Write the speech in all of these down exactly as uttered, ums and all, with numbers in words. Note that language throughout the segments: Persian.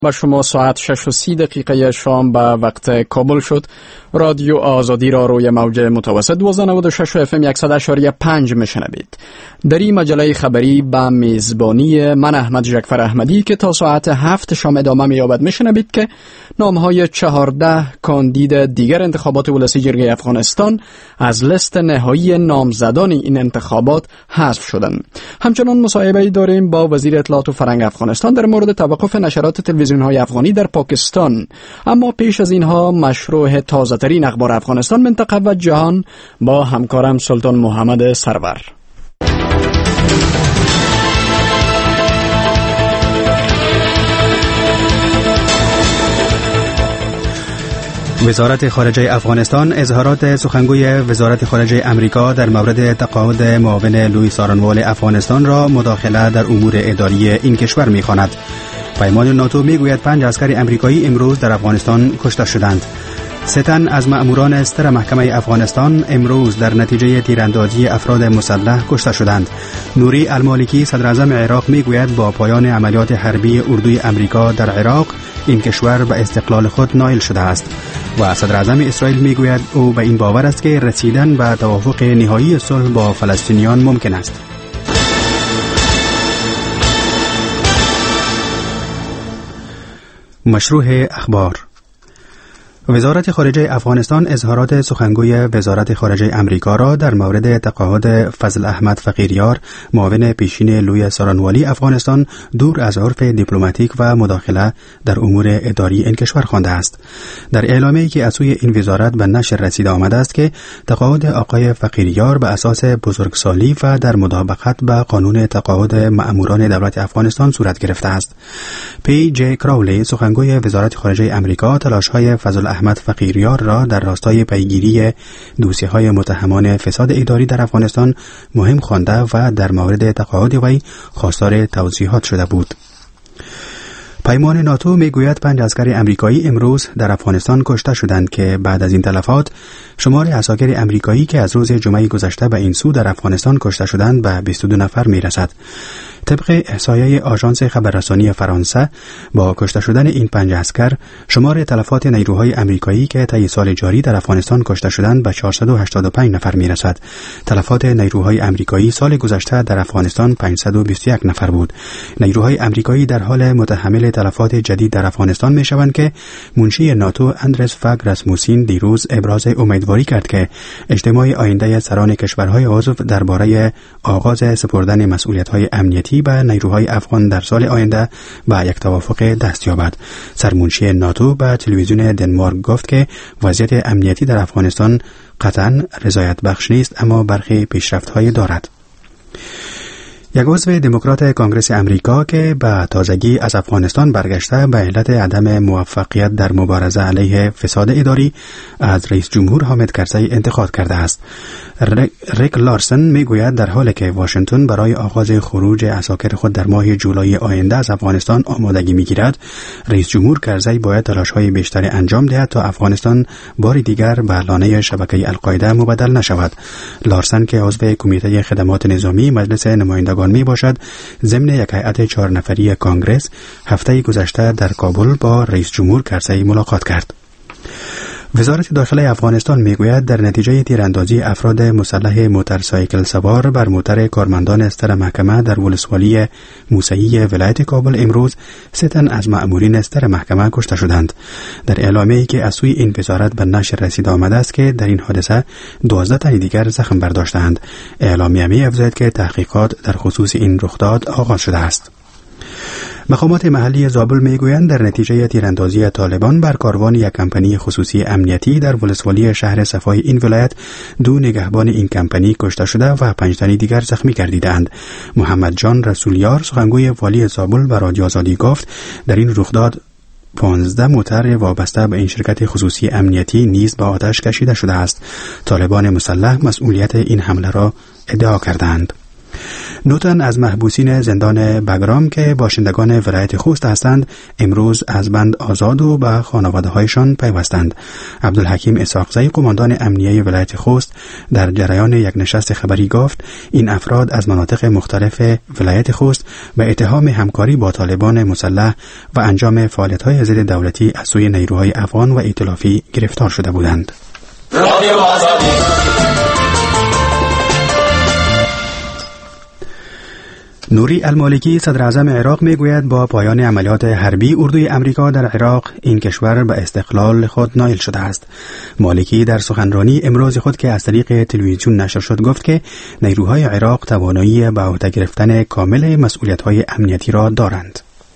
با شما ساعت شش و سی دقیقه شام به وقت کابل شد. رادیو آزادی را روی موج متوسط دویست و نود و شش اف ام صد و پنج میشنوید. در این مجله خبری با میزبانی من احمد جعفر احمدی که تا ساعت هفت شام ادامه می‌یابد میشنوید که نام‌های چهارده کاندید دیگر انتخابات ولسی جرگه افغانستان از لیست نهایی نامزدان این انتخابات حذف شدند. همچنان مصاحبه‌ای داریم با وزیر اطلاعات و فرهنگ افغانستان در مورد توقف نشرات تلویزیون‌های افغانی در پاکستان. اما پیش از اینها مشروع تازه‌ترین اخبار افغانستان، منطقه و جهان با همکارم سلطان محمد سرور. وزارت خارجه افغانستان اظهارات سخنگوی وزارت خارجه امریکا در مورد تقاعد معاون لوی سارنوال افغانستان را مداخله در امور اداری این کشور می‌خواند. پیمان ناتو میگوید پنج عسکر امریکایی امروز در افغانستان کشته شدند. سه تن از مأموران استر محکمه افغانستان امروز در نتیجه تیراندازی افراد مسلح کشته شدند. نوری المالکی صدر اعظم عراق میگوید با پایان عملیات حربی اردوی امریکا در عراق این کشور به استقلال خود نائل شده است. و صدر اعظم اسرائیل میگوید او به این باور است که رسیدن به توافق نهایی صلح با فلسطینیان ممکن است. مشروع اخبار. وزارت خارجه افغانستان اظهارات سخنگوی وزارت خارجه امریکا را در مورد تقاعد فضل احمد فقیریار معاون پیشین لوی سارنوالی افغانستان دور از عرف دیپلماتیک و مداخله در امور اداری این کشور خوانده است. در اعلامیه‌ای که از سوی این وزارت به نشر رسیده آمده است که تقاعد آقای فقیریار به اساس بزرگسالی و در مطابقت با قانون تقاعد مأموران دولت افغانستان صورت گرفته است. پی جی کراولی سخنگوی وزارت خارجه امریکا تلاش‌های فضل احمد فقیریار را در راستای پیگیری دوسیه‌های متهمان فساد اداری در افغانستان مهم خوانده و در مورد تقاعد وی خواستار توضیحات شده بود. پیمان ناتو میگوید پنج عسکر امریکایی امروز در افغانستان کشته شدند که بعد از این تلفات شمار عساکر امریکایی که از روز جمعه گذشته به این سو در افغانستان کشته شدند به بیست و دو نفر میرسد. طبق احصایه آژانس خبررسانی فرانسه با کشته شدن این پنج عسکر شمار تلفات نیروهای امریکایی که طی سال جاری در افغانستان کشته شدند به چهارصد و هشتاد و پنج نفر میرسد. تلفات نیروهای امریکایی سال گذشته در افغانستان پانصد و بیست و یک نفر بود. نیروهای امریکایی در حال متحمل تلفات جدید در افغانستان میشوند که منشی ناتو اندرس فاگ راسموسین دیروز ابراز امیدواری کرد که اجتماع آینده سران کشورهای عضو درباره آغاز سپردن مسئولیت‌های امنیتی به نیروهای افغان در سال آینده به یک توافق دست یابد. سرمنشی ناتو به تلویزیون دنمارک گفت که وضعیت امنیتی در افغانستان قطعاً رضایت بخش نیست اما برخی پیشرفت‌های دارد. یک عضو دموکرات کانگرس امریکا که به تازگی از افغانستان برگشته به علت عدم موفقیت در مبارزه علیه فساد اداری از رئیس جمهور حامد کرزی انتقاد کرده است. ریک لارسن میگوید در حالی که واشنگتن برای آغاز خروج عساکر خود در ماه جولای آینده از افغانستان آمادگی میگیرد، رئیس جمهور کرزی باید تلاش‌های بیشتری انجام دهد تا افغانستان بار دیگر به لانه شبکه القاعده مبدل نشود. لارسن که عضو کمیته خدمات نظامی مجلس نمایندگان می باشد، ضمن یک هیئت چهار نفری کانگرس هفته گذشته در کابل با رئیس جمهور کرزی ملاقات کرد. وزارت داخله افغانستان میگوید در نتیجه تیراندازی افراد مسلح موتورسایکل سوار بر موتر کارمندان استر محکمه در ولسوالی موسعی ولایت کابل امروز سه تن از مأمورین استر محکمه کشته شدند. در اعلامیه‌ای که از سوی این وزارت به نشر رسیده آمده است که در این حادثه دوازده تن دیگر زخم برداشتند. اعلامیه می‌افزاید که تحقیقات در خصوص این رخداد آغاز شده است. مقامات محلی زابل میگویند در نتیجه تیراندازی طالبان بر کاروان یک کمپانی خصوصی امنیتی در ولسوالی شهر صفای این ولایت دو نگهبان این کمپانی کشته شده و پنج تن دیگر زخمی گردیدند. محمد جان رسولیار سخنگوی والی زابل به رادیو آزادی گفت در این رخداد پانزده موتر وابسته به این شرکت خصوصی امنیتی نیز به آتش کشیده شده است. طالبان مسلح مسئولیت این حمله را ادعا کردند. نوتن از محبوسین زندان بگرام که باشندگان ولایت خوست هستند امروز از بند آزاد و به خانواده‌هایشان پیوستند. عبدالحکیم اسحاقزی قماندان امنیه ولایت خوست در جریان یک نشست خبری گفت این افراد از مناطق مختلف ولایت خوست به اتهام همکاری با طالبان مسلح و انجام فعالیت‌های ضد دولتی از سوی نیروهای افغان و ائتلافی گرفتار شده بودند. رادیو آزادی. نوری المالکی صدر اعظم عراق میگوید با پایان عملیات حربی اردوی امریکا در عراق این کشور به استقلال خود نائل شده است. مالکی در سخنرانی امروز خود که از طریق تلویزیون نشر شد گفت که نیروهای عراق توانایی به عهده گرفتن کامل مسئولیت‌های امنیتی را دارند.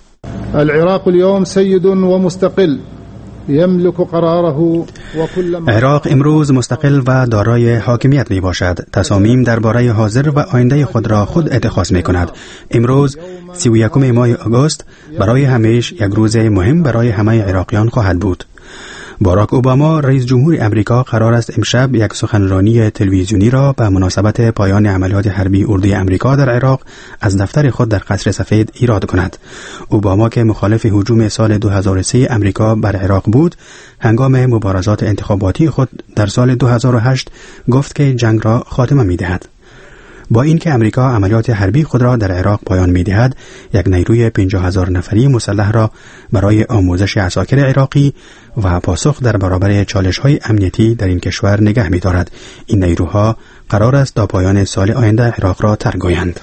العراق اليوم سید و مستقل یملک قراره و کل عراق امروز مستقل و دارای حاکمیت می باشد. تصامیم درباره حاضر و آینده خود را خود اتخاذ می کند. امروز سی و یکم ماه آگوست برای همیش یک روز مهم برای همه عراقیان خواهد بود. باراک اوباما رئیس جمهور امریکا قرار است امشب یک سخنرانی تلویزیونی را به مناسبت پایان عملیات حربی اردوی امریکا در عراق از دفتر خود در قصر سفید ایراد کند. اوباما که مخالف هجوم سال دو هزار و سه امریکا بر عراق بود، هنگام مبارزات انتخاباتی خود در سال دو هزار و هشت گفت که جنگ را خاتمه می‌دهد. با اینکه امریکا عملیات حربی خود را در عراق پایان می‌دهد، یک نیروی پنجاه هزار نفری مسلح را برای آموزش عساکر عراقی و پاسخ در برابر چالش‌های امنیتی در این کشور نگه می‌دارد. این نیروها قرار است تا پایان سال آینده عراق را ترک گویند.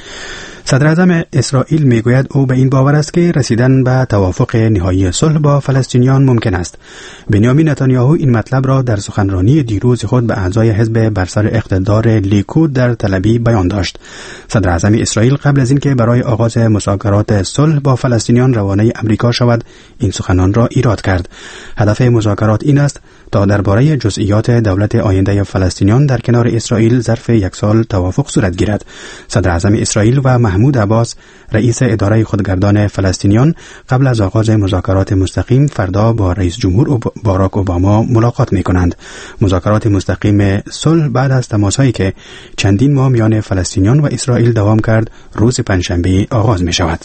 صدر اعظم اسرائیل میگوید او به این باور است که رسیدن به توافق نهایی صلح با فلسطینیان ممکن است. بنیامین نتانیاهو این مطلب را در سخنرانی دیروز خود به اعضای حزب بر سر اقتدار لیکود در تل‌آویو بیان داشت. صدر اعظم اسرائیل قبل از اینکه برای آغاز مذاکرات صلح با فلسطینیان روانه امریکا شود، این سخنان را ایراد کرد. هدف مذاکرات این است تا درباره جزئیات دولت آینده فلسطینیان در کنار اسرائیل ظرف یک سال توافق صورت گیرد. صدر اعظم اسرائیل و محمود عباس رئیس اداره خودگردان فلسطینیان قبل از آغاز مذاکرات مستقیم فردا با رئیس جمهور باراک اوباما ملاقات می‌کنند. مذاکرات مستقیم صلح بعد از تماس‌هایی که چندین ماه میان فلسطینیان و اسرائیل دوام کرد روز پنجشنبه آغاز می‌شود.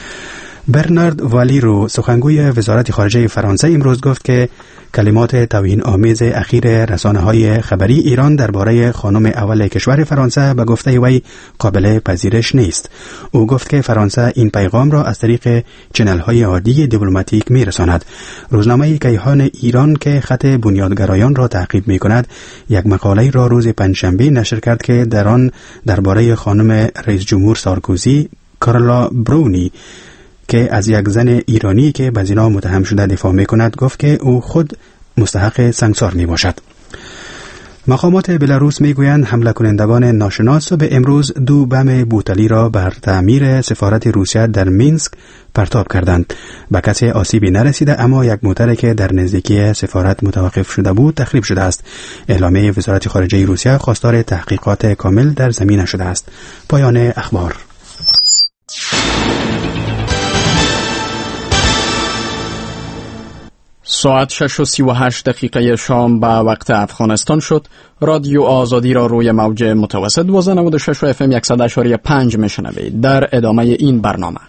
برنارد والیرو سخنگوی وزارت خارجه فرانسه امروز گفت که کلمات توهین آمیز اخیر رسانه‌های خبری ایران درباره خانم اول کشور فرانسه به گفته وی قابل پذیرش نیست. او گفت که فرانسه این پیغام را از طریق چنل‌های عادی دیپلماتیک می‌رساند. روزنامه کیهان ایران که خط بنیادگرایان را تعقیب می‌کند، یک مقاله را روز پنجشنبه نشر کرد که در آن درباره خانم رئیس جمهور سارکوزی کارلا برونی که از یک زن ایرانی که به زنا متهم شده دفاع می‌کند گفت که او خود مستحق سنگسار می‌باشد. مقامات بلاروس میگویند حمله کنندگان ناشناس به امروز دو بم بوتلی را بر تعمیر سفارت روسیه در مینسک پرتاب کردند. به کسی آسیبی نرسیده، اما یک موتر که در نزدیکی سفارت متوقف شده بود تخریب شده است. اعلامیه وزارت خارجه روسیه خواستار تحقیقات کامل در زمینه شده است. پایان اخبار. ساعت شش و سی و هشت دقیقه شام به وقت افغانستان شد. رادیو آزادی را روی موج متوسط و نود و شش اف ام صد و پنج میشنوید. در ادامه این برنامه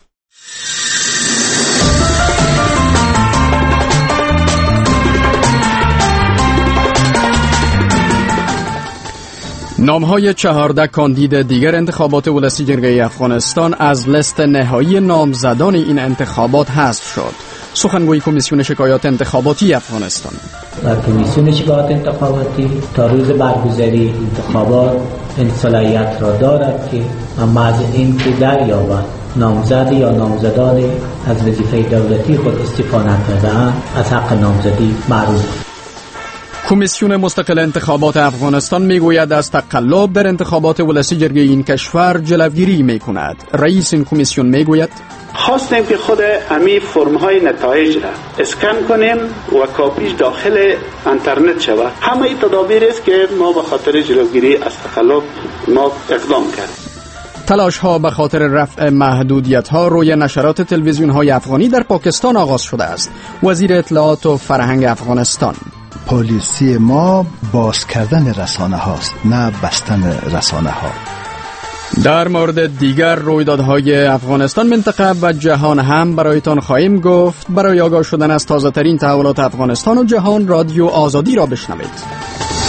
نام‌های چهارده کاندید دیگر انتخابات ولسی جرگه افغانستان از لیست نهایی نامزدان این انتخابات حذف شد. سخنگوی کمیسیون شکایات انتخاباتی افغانستان و کمیسیون شکایات انتخاباتی تا روز برگزاری انتخابات این صلاحیت را دارد که اما از این که دریابد نامزد یا نامزدان از وظیفه دولتی خود استعفا نکرده‌اند از حق نامزدی معروف. کمیسیون مستقل انتخابات افغانستان میگوید از تقلب در انتخابات ولسی جرگه این کشور جلوگیری میکند. رئیس این کمیسیون میگوید خواستیم که خود امی فرم‌های نتایج را اسکن کنیم و کاپیش داخل اینترنت شود. همه این تدابیر است که ما به خاطر جلوگیری از تقلب ما اقدام کردیم. تلاش ها به خاطر رفع محدودیت ها روی نشرات تلویزیون های افغانی در پاکستان آغاز شده است. وزیر اطلاعات و فرهنگ افغانستان پالیسی ما باز کردن رسانه هاست، نه بستن رسانه ها. در مورد دیگر رویدادهای افغانستان، منطقه و جهان هم برایتان خواهیم گفت. برای آگاه شدن از تازه ترین تحولات افغانستان و جهان، رادیو آزادی را بشنوید.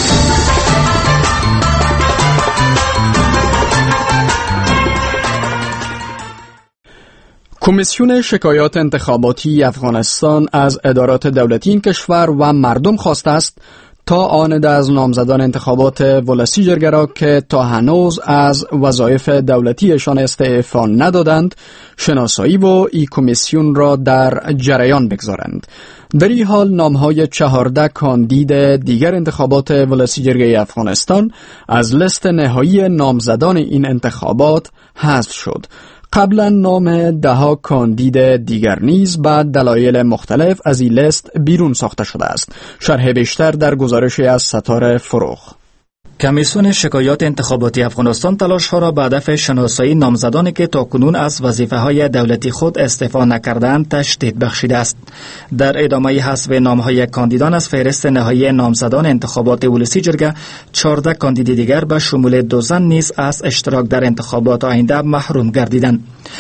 کمیسیون شکایات انتخاباتی افغانستان از ادارات دولتی این کشور و مردم خواسته است تا آنده از نامزدان انتخابات ولسی جرگه را که تا هنوز از وظایف دولتیشان استعفا ندادند شناسایی و ای کمیسیون را در جریان بگذارند. در این حال نامهای چهارده کاندید دیگر انتخابات ولسی جرگه افغانستان از لیست نهایی نامزدان این انتخابات حذف شد. قبلا نام ده کاندید دیگر نیز با دلایل مختلف از این لیست بیرون ساخته شده است. شرح بیشتر در گزارشی از ستاره فروغ. کمیسیون شکایات انتخاباتی افغانستان تلاش‌ها را به هدف شناسایی نامزدانی که تاکنون از وظیفه‌های دولتی خود استعفا نکردند تشدید بخشیده است. در ادامه حذف نام‌های کاندیدان از فهرست نهایی نامزدان انتخابات ولسی جرگه، چهارده کاندید دیگر به شمول دو زن نیز از اشتراک در انتخابات آینده محروم گردیدند.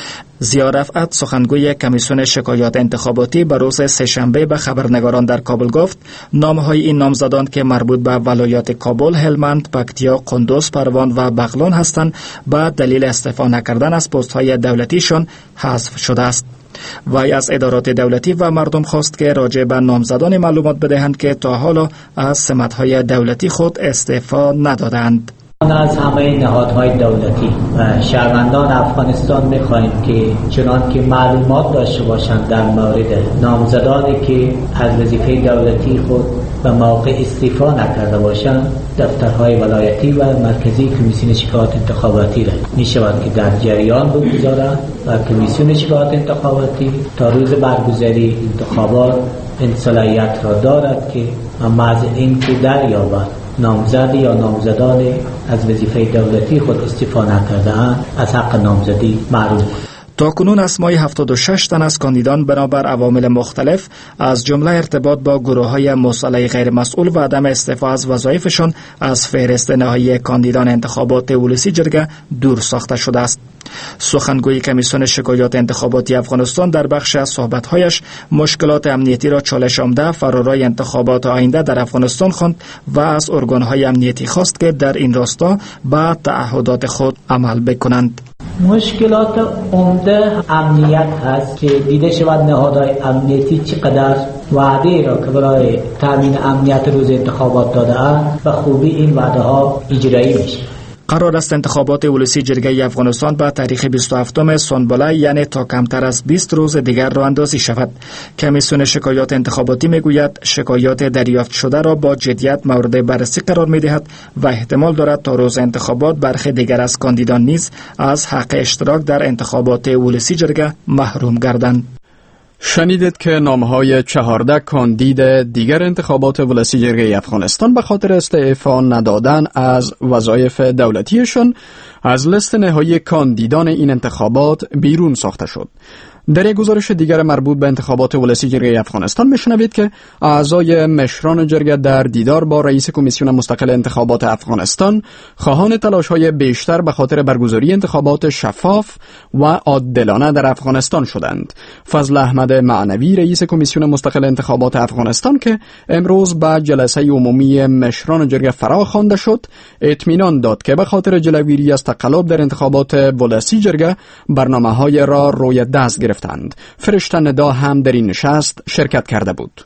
ضیا رفعت، سخنگوی کمیسیون شکایات انتخاباتی، به روز سه‌شنبه به خبرنگاران در کابل گفت نام‌های این نامزدان که مربوط به ولایات کابل، هلمند، پکتیا، قندوز، پروان و بغلان هستند به دلیل استعفا نکردن از پست‌های دولتیشان حذف شده است. وی از ادارات دولتی و مردم خواست که راجع به نامزدان معلومات بدهند که تا حالا از سمت‌های دولتی خود استعفا ندادند. از همه نهادهای دولتی و شهروندان افغانستان می‌خواهیم که چنان که معلومات داشته باشند در مورد نامزدانی که از وظیفه دولتی خود به موقع استعفا نکرده باشند، دفترهای ولایتی و مرکزی کمیسیون شکایات انتخاباتی را می‌شود که در جریان بگذارند و کمیسیون شکایات انتخاباتی تا روز برگزاری انتخابات این صلاحیت را دارد که محض این که دریابد نامزد یا نامزدان از وظیفه دولتی خود استعفا نکرده‌اند از حق نامزدی محروم. تاکنون اسمای هفتاد و شش تن از کاندیدان بنابر عوامل مختلف از جمله ارتباط با گروه‌های مسئله غیر مسئول و عدم استعفا از وظایفشان از فهرست نهایی کاندیدان انتخابات ولسی جرگه دور ساخته شده است. سخنگوی کمیسیون شکایات انتخاباتی افغانستان در بخش از صحبت‌هایش مشکلات امنیتی را چالش آمده فرارای انتخابات آینده در افغانستان خواند و از ارگان‌های امنیتی خواست که در این راستا به تعهدات خود عمل بکنند. مشکلات عمده امنیت هست که دیده شود نهادهای امنیتی چقدر وعده را که برای تامین امنیت روز انتخابات داده اند و خوبی این وعده ها اجرایی میشه. قرار است انتخابات ولسی جرگه افغانستان به تاریخ بیست و هفتم سانباله یعنی تا کمتر از بیست روز دیگر راه اندازی شود. کمیسیون شکایات انتخاباتی میگوید شکایات دریافت شده را با جدیت مورد بررسی قرار میدهد و احتمال دارد تا روز انتخابات برخی دیگر از کاندیدان نیز از حق اشتراک در انتخابات ولسی جرگه محروم گردند. شنیدید که نامهای چهارده کاندید دیگر انتخابات ولسی جرگه افغانستان به خاطر استعفا ندادن از وظایف دولتیشان از لیست نهایی کاندیدان این انتخابات بیرون ساخته شد. در یک گزارش دیگر مربوط به انتخابات ولسی جرگه افغانستان میشنوید که اعضای مشران جرگه در دیدار با رئیس کمیسیون مستقل انتخابات افغانستان خواهان تلاش‌های بیشتر به خاطر برگزاری انتخابات شفاف و عادلانه در افغانستان شدند. فضل احمد معنوی رئیس کمیسیون مستقل انتخابات افغانستان که امروز به جلسه عمومی مشران جرگه فرا خوانده شد، اطمینان داد که به خاطر جلوگیری از تقلب در انتخابات ولسی جرگه برنامه‌های را روی دست گرفت. فرشته ندا هم در این نشست شرکت کرده بود.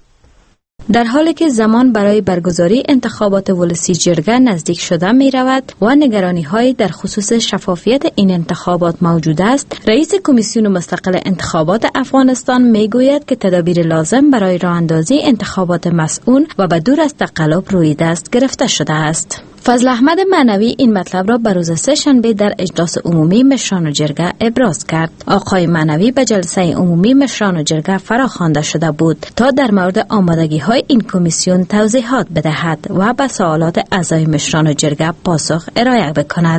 در حالی که زمان برای برگزاری انتخابات ولسی جرگه نزدیک شده می رود و نگرانی های در خصوص شفافیت این انتخابات موجود است، رئیس کمیسیون مستقل انتخابات افغانستان می گوید که تدابیر لازم برای راه اندازی انتخابات مسئول و به دور از تقلب روی دست گرفته شده است. فضل احمد معنوی این مطلب را به روز سه‌شنبه در اجلاس عمومی مشران و جرگه ابراز کرد. آقای معنوی به جلسه عمومی مشران و جرگه فرا خوانده شده بود تا در مورد آمادگی های این کمیسیون توضیحات بدهد و به سوالات اعضای مشران و جرگه پاسخ ارائه بکند.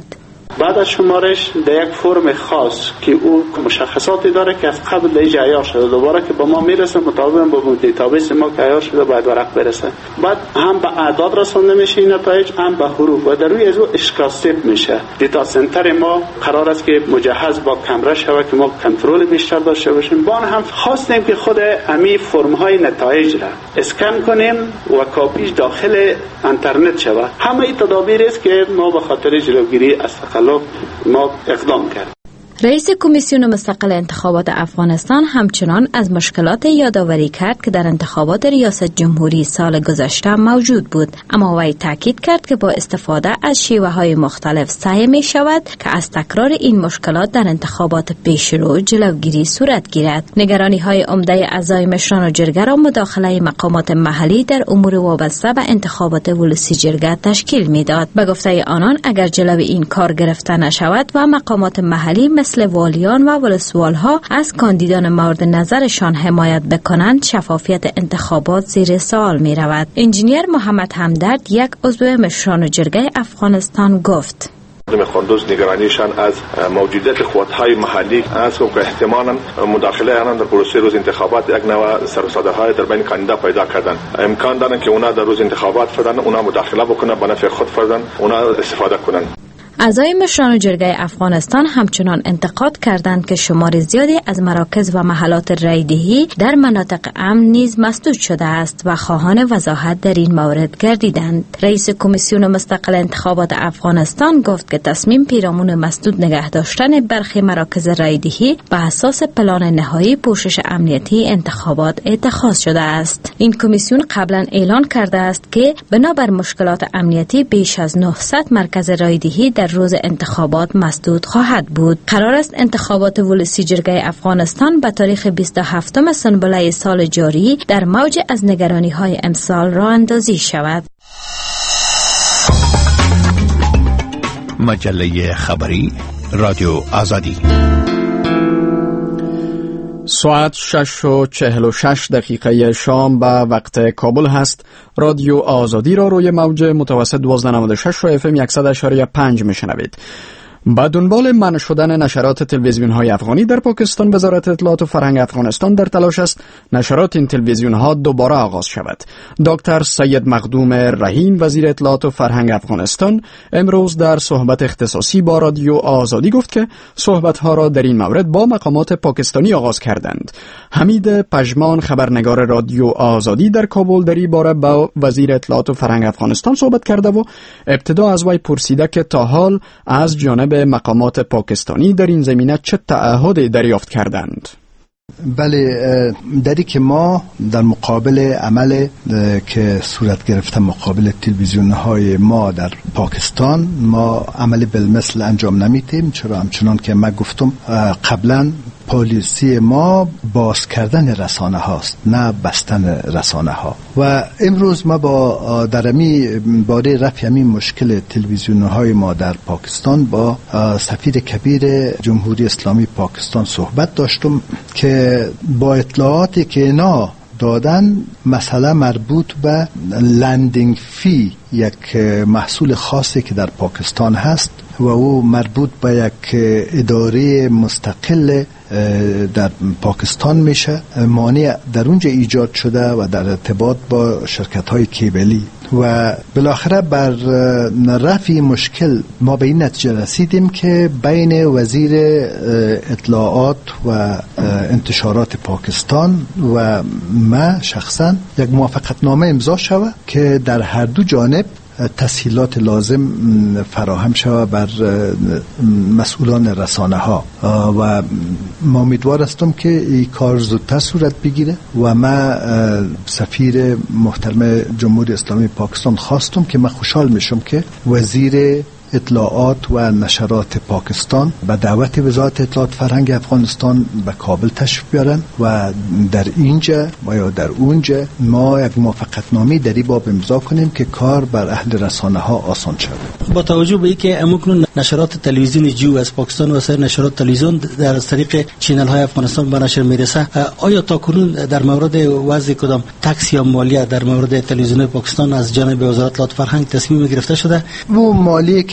بعد از شمارش در یک فرم خاص که او مشخصاتی داره که از قبل در اینجا عیار شده، دوباره که با ما میرسه مطابق با دیتابیس ما که عیار شده باید ورق برسه. بعد هم به اعداد رسانده میشه این نتایج، هم به حروف و در روی از او اشکاستیپ میشه. دیتا سنتر ما قرار است که مجهز با کامرا شود که ما کنترل بیشتر داشته باشیم. با هم خواستیم که خود امی فرم های نتایج را اسکن کنیم و کاپیش داخل اینترنت شود. همه این تدابیر است که ما به خاطر جلوگیری از تقلب ما اقدام کردیم. رئیس کمیسیون مستقل انتخابات افغانستان همچنان از مشکلات یادآوری کرد که در انتخابات ریاست جمهوری سال گذشته موجود بود، اما وی تاکید کرد که با استفاده از شیوه‌های مختلف سعی می شود که از تکرار این مشکلات در انتخابات پیشرو جلوگیری صورت گیرد. نگرانی‌های عمده اعضای مشران و جرگه را مداخله مقامات محلی در امور وابسته به انتخابات ولسی جرگه تشکیل می‌داد. به گفته آنان اگر جلوی این کار گرفته نشود و مقامات محلی مثل والیان و ولسوالها از کاندیدان مورد نظرشان حمایت بکنند، شفافیت انتخابات زیر سوال می رود. انجینیر محمد همدرد، یک عضو مشران جرگه افغانستان، گفت: خواندوز نگرانیشان از موجودیت قوت‌های محلی است که احتمالاً مداخله آنان در پروسه روز انتخابات یک نوع سر و صداهای در بین کاندیدا پیدا کردن. امکان دارد که اونا در روز انتخابات فردن اونا مداخله بکنن، به نفع خود فردن اونا استفاده کنن. اعضای مشران جرگه افغانستان همچنان انتقاد کردند که شمار زیادی از مراکز و محلات رایدهی در مناطق امن نیز مسدود شده است و خواهان وضاحت در این مورد گردیدند. رئیس کمیسیون مستقل انتخابات افغانستان گفت که تصمیم پیرامون مسدود نگه داشتن برخی مراکز رایدهی به اساس پلان نهایی پوشش امنیتی انتخابات اتخاذ شده است. این کمیسیون قبلا اعلان کرده است که بنابر مشکلات امنیتی بیش از نهصد مرکز رایدهی در روز انتخابات مسدود خواهد بود. قرار است انتخابات ولسی جرگه افغانستان به تاریخ بیست و هفتم سنبله سال جاری در موج از نگرانی‌های امسال راه اندازی شود. مجله خبری رادیو آزادی. ساعت شش و چهل و شش دقیقه شام به وقت کابل هست. رادیو آزادی را روی موج متوسط دوازده نود و شش و اف ام صد و پنج میشنوید. با دنبال منع شدن نشرات تلویزیون های افغانی در پاکستان، وزارت اطلاعات و فرهنگ افغانستان در تلاش است نشرات این تلویزیون ها دوباره آغاز شود. دکتر سید مخدوم رحیم، وزیر اطلاعات و فرهنگ افغانستان، امروز در صحبت اختصاصی با رادیو آزادی گفت که صحبت ها را در این مورد با مقامات پاکستانی آغاز کردند. حمید پژمان، خبرنگار رادیو آزادی در کابل، در این باره با وزیر اطلاعات و فرهنگ افغانستان صحبت کرده و ابتدا از وی پرسیده که تا حال از جانب به مقامات پاکستانی در این زمینه چه تعهدی دریافت کردند؟ بله، دری که ما در مقابل عمل که صورت گرفته مقابل تلویزیون های ما در پاکستان، ما عمل بالمثل انجام نمیدیم. چرا؟ همچنان که من گفتم قبلا، پالیسی ما باز کردن رسانه هاست، نه بستن رسانه ها. و امروز ما با درمی باره رفع همین مشکل تلویزیون های ما در پاکستان با سفیر کبیر جمهوری اسلامی پاکستان صحبت داشتم که با اطلاعاتی که اینا دادن، مسئله مربوط به لندینگ فی، یک محصول خاصی که در پاکستان هست و او مربوط به یک اداره مستقل در پاکستان میشه، مانع در اونجا ایجاد شده و در ارتباط با شرکت های کیبلی و بالاخره بر رفع مشکل ما به این نتیجه رسیدیم که بین وزیر اطلاعات و انتشارات پاکستان و ما شخصا یک موافقتنامه امضا شود که در هر دو جانب تسهیلات لازم فراهم شود بر مسئولان رسانه ها و ما امیدوار هستم که این کار زودتر صورت بگیره و ما سفیر محترم جمهوری اسلامی پاکستان خواستم که من خوشحال میشم که وزیر اطلاعات و نشرات پاکستان به دعوت وزارت اطلاعات فرهنگ افغانستان به کابل تشریف بیارن و در اینجا و یا در اونجا ما یک موافقتنامه در این باب امضا کنیم که کار بر اهل رسانه ها آسان شود. با توجه به اینکه امکنون نشرات تلویزیون جیو از پاکستان و سایر نشرات تلویزیون در طریق چینل های افغانستان به نشر میرسه، آیا تاکنون در مورد وضع کدام تکس یا مالیه در مورد تلویزیون پاکستان از جانب وزارت اطلاعات فرهنگ تصمیم گرفته شده؟ و مالیه که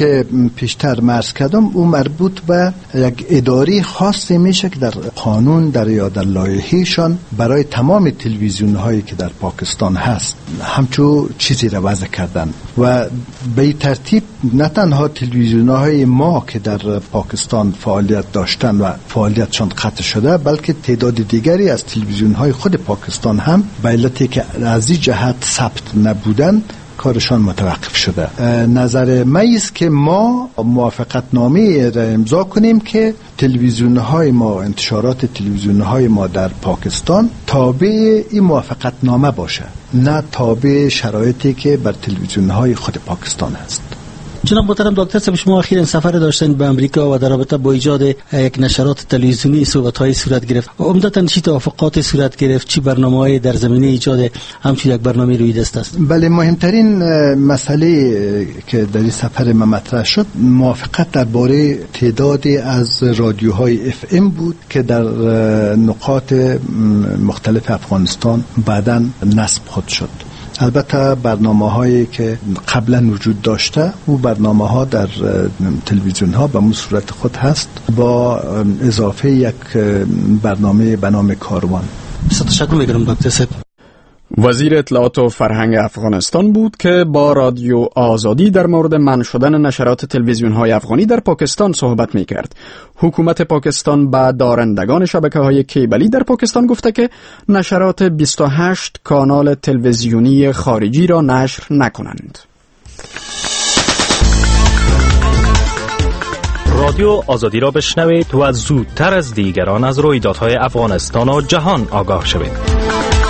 که پیشتر مرز کردم اون مربوط به یک اداره خاصی میشه که در قانون در یا در لایحه‌شان برای تمام تلویزیون هایی که در پاکستان هست همچو چیزی را وضع کردن و به این ترتیب نه تنها تلویزیون های ما که در پاکستان فعالیت داشتن و فعالیتشان قطع شده، بلکه تعداد دیگری از تلویزیون های خود پاکستان هم به علتی که از این جهت ثبت نبودن کارشان متوقف شده. نظر من است که ما موافقت نامه را امضا کنیم که تلویزیون های ما، انتشارات تلویزیون های ما در پاکستان تابع این موافقت نامه باشه، نه تابع شرایطی که بر تلویزیون های خود پاکستان هست. جناب محترم دکتر صاحب، شما اخیراً سفر داشتن به امریکا و در رابطه با ایجاد یک نشرات تلویزیونی صحبت‌های صورت گرفت. عمدتاً چی توافقات صورت گرفت؟ چی برنامه‌های در زمینه ایجاد همچین یک برنامه روی دست است؟ بله، مهمترین مسئله که در این سفر ما مطرح شد موافقت درباره تعدادی از رادیوهای اف ام بود که در نقاط مختلف افغانستان بعداً نصب خود شد. البته برنامه هایی که قبلا وجود داشته او برنامه ها در تلویزیون ها به صورت خود هست با اضافه یک برنامه به نام کاروان. تشکر می‌کنم دکتر صاحب. وزیر اطلاعات و فرهنگ افغانستان بود که با رادیو آزادی در مورد منع شدن نشرات تلویزیون‌های افغانی در پاکستان صحبت می‌کرد. حکومت پاکستان به دارندگان شبکه‌های کیبلی در پاکستان گفته که نشرات بیست و هشت کانال تلویزیونی خارجی را نشر نکنند. رادیو آزادی را بشنوید و زودتر از دیگران از رویدادهای افغانستان و جهان آگاه شوید.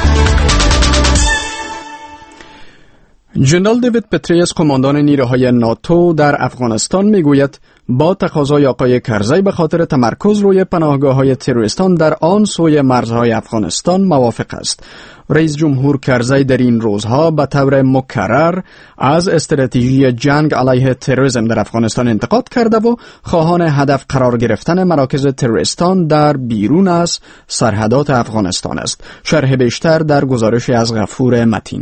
جنرال دیوید پتریس، قماندان نیروهای ناتو در افغانستان، میگوید با تقاضای آقای کرزی به خاطر تمرکز روی پناهگاه‌های تروریستان در آن سوی مرزهای افغانستان موافق است. رئیس جمهور کرزی در این روزها به طور مکرر از استراتژی جنگ علیه تروریسم در افغانستان انتقاد کرده و خواهان هدف قرار گرفتن مراکز تروریستان در بیرون از سرحدات افغانستان است. شرح بیشتر در گزارش از غفور متین.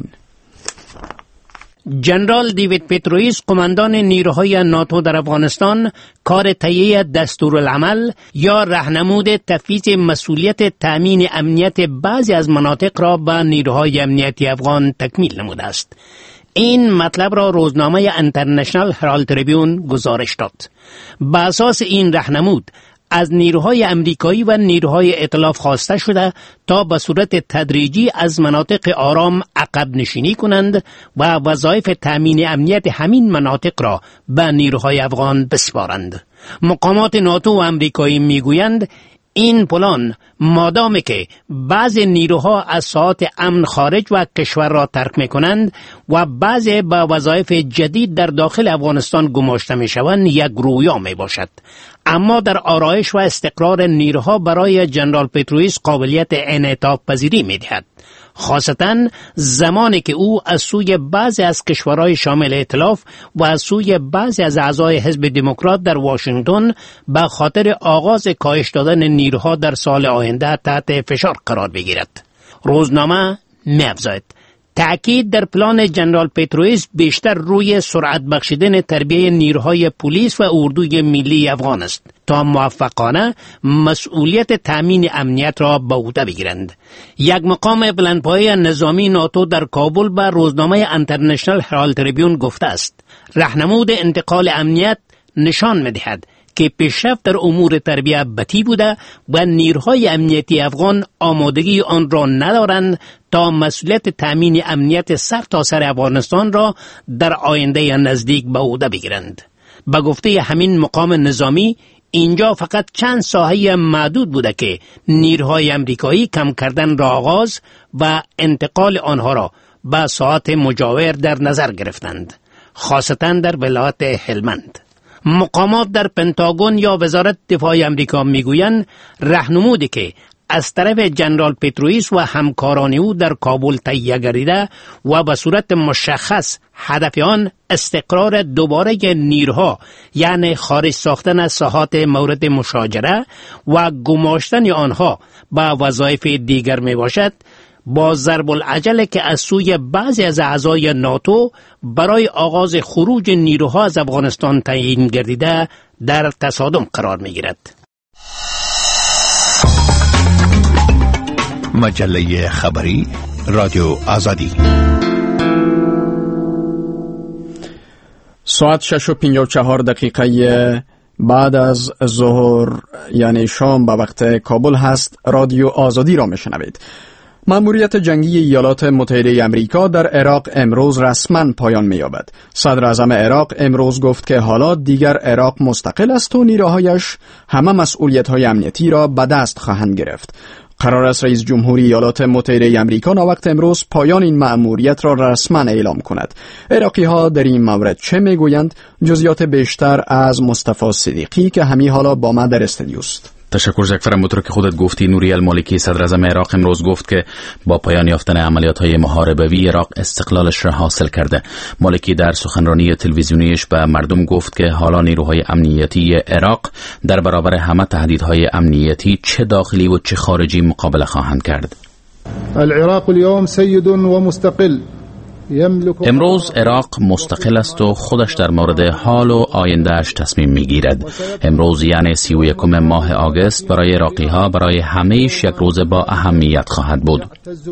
جنرال دیوید پترویس، قماندان نیروهای ناتو در افغانستان، کار تهیه دستورالعمل یا راهنمود تفویض مسئولیت تامین امنیت بعضی از مناطق را به نیروهای امنیتی افغان تکمیل نموده است. این مطلب را روزنامه انترنشنال هرالد تریبیون گزارش داد. به اساس این راهنمود از نیروهای امریکایی و نیروهای ائتلاف خواسته شده تا به صورت تدریجی از مناطق آرام عقب نشینی کنند و وظایف تامین امنیت همین مناطق را به نیروهای افغان بسپارند. مقامات ناتو و امریکایی میگویند این پلان مادامی که بعضی نیروها از ساحات امن خارج و کشور را ترک می کنند و بعضی به وظایف جدید در داخل افغانستان گماشته می شوند یک رویا می باشد. اما در آرایش و استقرار نیروها برای جنرال پترویس قابلیت انعطاف پذیری می دهد، خاصتاً زمانی که او از سوی بعضی از کشورهای شامل ائتلاف و از سوی بعضی از اعضای حزب دموکرات در واشنگتن به خاطر آغاز کاهش دادن نیروها در سال آینده تحت فشار قرار بگیرد. روزنامه می‌افزاید تأکید در پلان جنرال پترویس بیشتر روی سرعت بخشیدن تربیه نیروهای پلیس و اردوی ملی افغان است تا موفقانه مسئولیت تامین امنیت را به عهده بگیرند. یک مقام بلندپایه نظامی ناتو در کابل به روزنامه انترنشنال هرالد تریبیون گفته است راهنمود انتقال امنیت نشان می‌دهد که پیشرفت در امور تربیه بطیء بوده و نیروهای امنیتی افغان آمادگی آن را ندارند تا مسئولیت تامین امنیت سر تا سر افغانستان را در آینده نزدیک به عهده بگیرند. به گفته همین مقام نظامی اینجا فقط چند ساحه محدود بوده که نیروهای امریکایی کم کردن را آغاز و انتقال آنها را به ساحات مجاور در نظر گرفتند، خاصتا در ولایت هلمند. مقامات در پنتاگون یا وزارت دفاع آمریکا میگویند راهنمودی که از طرف جنرال پترویس و همکاران او در کابل تهیه گردیده و به صورت مشخص هدف آن استقرار دوباره نیروها، یعنی خارج ساختن از ساحات مورد مشاجره و گماشتن آنها به وظایف دیگر می باشد، با ضرب العجل که از سوی بعضی از اعضای ناتو برای آغاز خروج نیروها از افغانستان تعیین گردیده در تصادم قرار می‌گیرد. مجله خبری رادیو آزادی. ساعت شش و پنجاه و چهار دقیقه بعد از ظهر یعنی شام به وقت کابل هست. رادیو آزادی را میشنوید. مأموریت جنگی ایالات متحده آمریکا در عراق امروز رسما پایان می‌یابد. صدر اعظم عراق امروز گفت که حالا دیگر عراق مستقل است و نیروهایش همه مسئولیت‌های امنیتی را به دست خواهند گرفت. قرار است رئیس جمهوری ایالات متحده آمریکا ناوقت امروز پایان این مأموریت را رسما اعلام کند. عراقی‌ها در این مورد چه میگویند؟ جزئیات بیشتر از مصطفی صدیقی که همین حالا با ما در استودیو است. تشکر جعفر. همونطور که خودت گفتی، نوری المالکی صدر اعظم عراق امروز گفت که با پایان یافتن عملیات‌های محاربه‌ای عراق استقلالش را حاصل کرده. مالکی در سخنرانی تلویزیونیش به مردم گفت که حالا نیروهای امنیتی عراق در برابر همه تهدیدهای امنیتی چه داخلی و چه خارجی مقابله خواهند کرد. العراق اليوم سيد ومستقل. امروز عراق مستقل است و خودش در مورد حال و آیندهش تصمیم میگیرد. امروز یعنی سی و یکم ماه آگوست برای عراقی ها برای همه‌اش یک روز با اهمیت خواهد بود.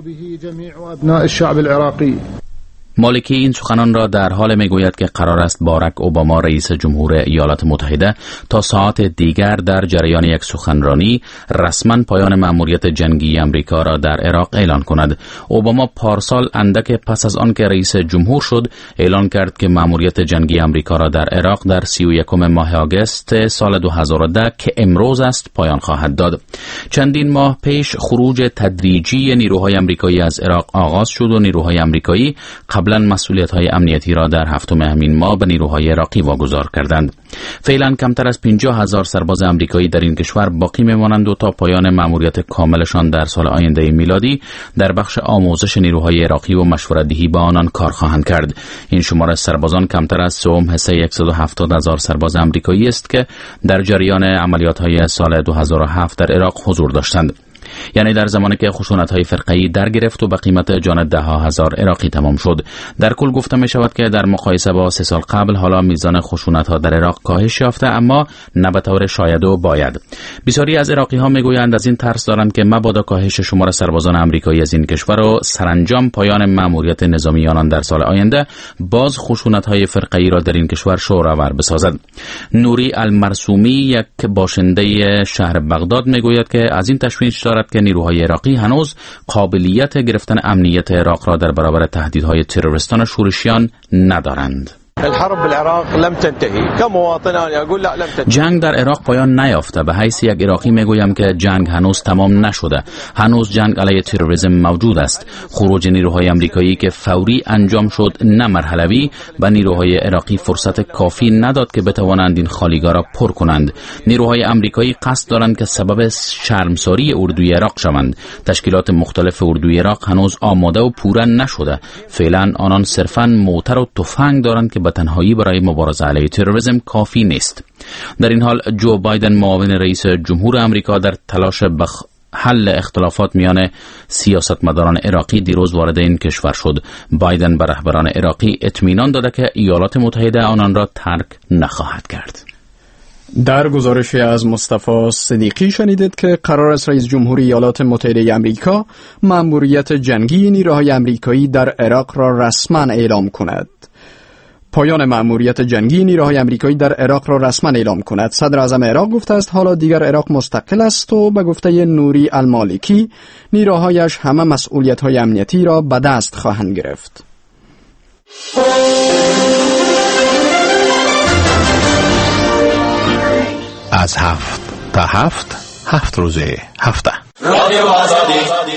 مالکی این سخنان را در حال میگوید که قرار است باراک اوباما رئیس جمهور ایالات متحده تا ساعت دیگر در جریان یک سخنرانی رسما پایان مأموریت جنگی آمریکا را در عراق اعلان کند. اوباما پارسال اندک پس از آن که رئیس جمهور شد اعلان کرد که مأموریت جنگی آمریکا را در عراق در سی و یکم ماه آگوست سال دو هزار و ده که امروز است پایان خواهد داد. چندین ماه پیش خروج تدریجی نیروهای آمریکایی از عراق آغاز شد و نیروهای آمریکایی قبلا مسئولیت‌های امنیتی را در هفتم همین ماه به نیروهای عراقی واگذار کردند. فعلا کمتر از پنجاه هزار سرباز آمریکایی در این کشور باقی میمانند و تا پایان مأموریت کاملشان در سال آینده میلادی در بخش آموزش نیروهای عراقی و مشورت‌دهی با آنان کار خواهند کرد. این شمار از سربازان کمتر از سوم حصه صد و هفتاد هزار سرباز آمریکایی است که در جریان عملیات‌های سال دو هزار و هفت در عراق حضور داشتند. یعنی در زمانی که خشونت‌های فرقه‌ای در گرفت و به قیمت جان ده ها هزار عراقی تمام شد. در کل گفته می شود که در مقایسه با سه سال قبل حالا میزان خشونت‌ها در عراق کاهش یافته، اما نه به طور شاید و باید. بسیاری از عراقی‌ها میگویند از این ترس دارند که مبادا کاهش شمار سربازان آمریکایی از این کشور و سرانجام پایان مأموریت نظامی آنان در سال آینده باز خشونت‌های فرقه‌ای را در این کشور شورآور بسازد. نوری المرسومی یک باشنده شهر بغداد میگوید که از این تشویش دارد که نیروهای عراقی هنوز قابلیت گرفتن امنیت عراق را در برابر تهدیدهای تروریستان و شورشیان ندارند. الحرب بالعراق لم تنتهي كمواطن اقول لا لم تنتهي. جنگ در عراق پایان نیافته. به حیث یک عراقی میگویم که جنگ هنوز تمام نشده. هنوز جنگ علیه تروریسم موجود است. خروج نیروهای آمریکایی که فوری انجام شد نه مرحله‌ای به نیروهای عراقی فرصت کافی نداد که بتوانند این خالیگاه را پر کنند. نیروهای آمریکایی قصد دارند که سبب شرمساری اردوی عراق شوند. تشکیلات مختلف اردوی عراق هنوز آماده و پورا نشده. فعلا آنان صرفاً موتر و تفنگ دارند که به تنهایی برای مبارزه علیه تروریسم کافی نیست. در این حال جو بایدن معاون رئیس جمهور آمریکا در تلاش بخ حل اختلافات میان سیاستمداران عراقی دیروز وارد این کشور شد. بایدن به رهبران عراقی اطمینان داده که ایالات متحده آنان را ترک نخواهد کرد. در گزارشی از مصطفی صدیقی شنیدید که قرار است رئیس جمهوری ایالات متحده آمریکا مأموریت جنگی نیروهای آمریکایی در عراق را رسما اعلام کند. پایان مأموریت جنگی نیروهای آمریکایی در عراق را رسما اعلام کند. صدر اعظم عراق گفته است حالا دیگر عراق مستقل است و به گفته نوری المالکی نیروهایش همه مسئولیت‌های امنیتی را به دست خواهند گرفت. از هفت تا هفت هفت روزه هفته رادیو آزادی.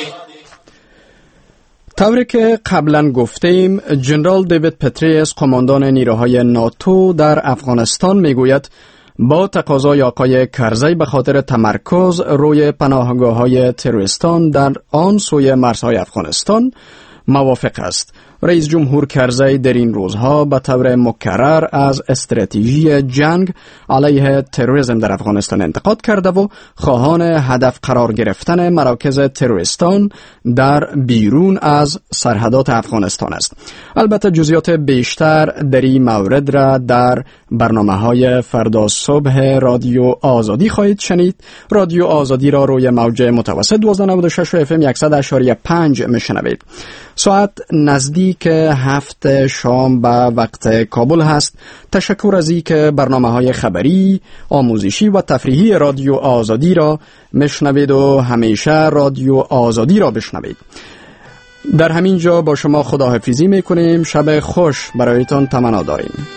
طوری که قبلا گفتیم، جنرال دیوید پتریس قماندان نیروهای ناتو در افغانستان میگوید با تقاضای آقای کرزی به خاطر تمرکز روی پناهگاه‌های تروریستان در آن سوی مرزهای افغانستان موافق است. رئیس جمهور کرزی در این روزها به طور مکرر از استراتژی جنگ علیه تروریسم در افغانستان انتقاد کرده و خواهان هدف قرار گرفتن مراکز تروریستان در بیرون از سرحدات افغانستان است. البته جزئیات بیشتر در این مورد را در برنامه‌های فردا صبح رادیو آزادی خواهید شنید. رادیو آزادی را روی موج متوسط دوازده نود و شش اف ام صد و اشاری پنج میشنوید. ساعت نزدیک هفت شام به وقت کابل هست. تشکر از اینکه برنامه‌های خبری، آموزشی و تفریحی رادیو آزادی را میشنوید و همیشه رادیو آزادی را بشنوید. در همین جا با شما خداحافظی میکنیم. شب خوش برایتان تمنا داریم.